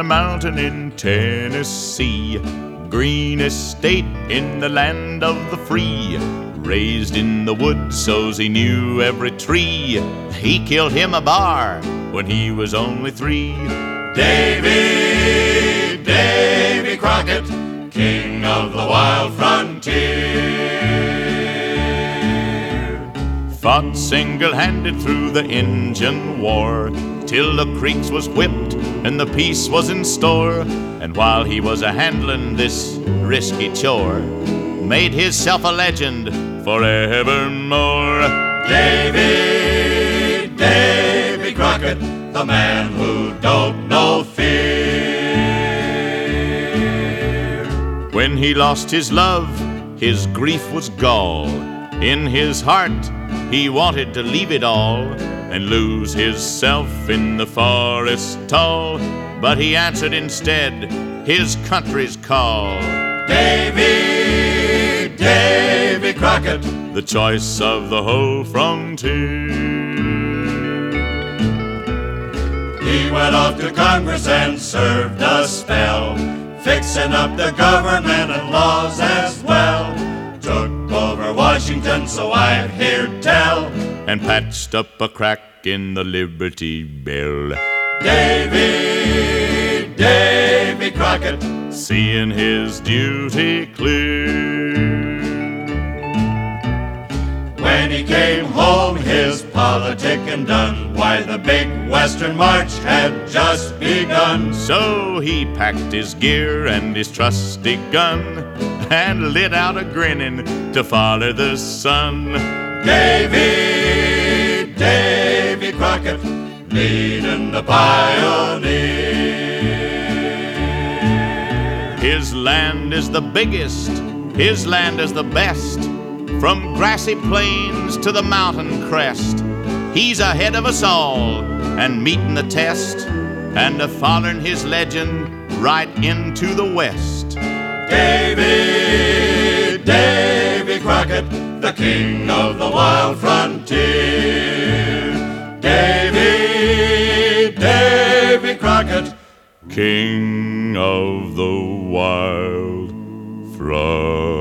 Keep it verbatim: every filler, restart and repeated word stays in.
Mountain in Tennessee, greenest state in the land of the free. Raised in the woods so's he knew every tree. He killed him a bar when he was only three. Davy, Davy Crockett, king of the wild frontier. Fought single-handed through the Injun War, till the Creeks was whipped and the peace was in store. And while he was a-handlin' this risky chore, made hisself a legend forevermore. Davy, Davy Crockett, the man who don't know fear. When he lost his love, his grief was gall. In his heart, he wanted to leave it all and lose hisself in the forest tall. But he answered instead his country's call. Davy, Davy Crockett, the choice of the whole frontier. He went off to Congress and served a spell, fixing up the government and laws as well. Took over Washington, so I've heard tell, and patched up a crack in the Liberty Bell. Davy, Davy Crockett, seeing his duty clear. When he came home, his politicking done, why, the big Western March had just begun. So he packed his gear and his trusty gun, and lit out a grinning to follow the sun. Davy, Davy Crockett, leading the pioneer. His land is the biggest, his land is the best, from grassy plains to the mountain crest. He's ahead of us all and meeting the test, and a following his legend right into the west. Davy, Davy Crockett, the king of the wild frontier. Davy, Davy Crockett, king of the wild frontier.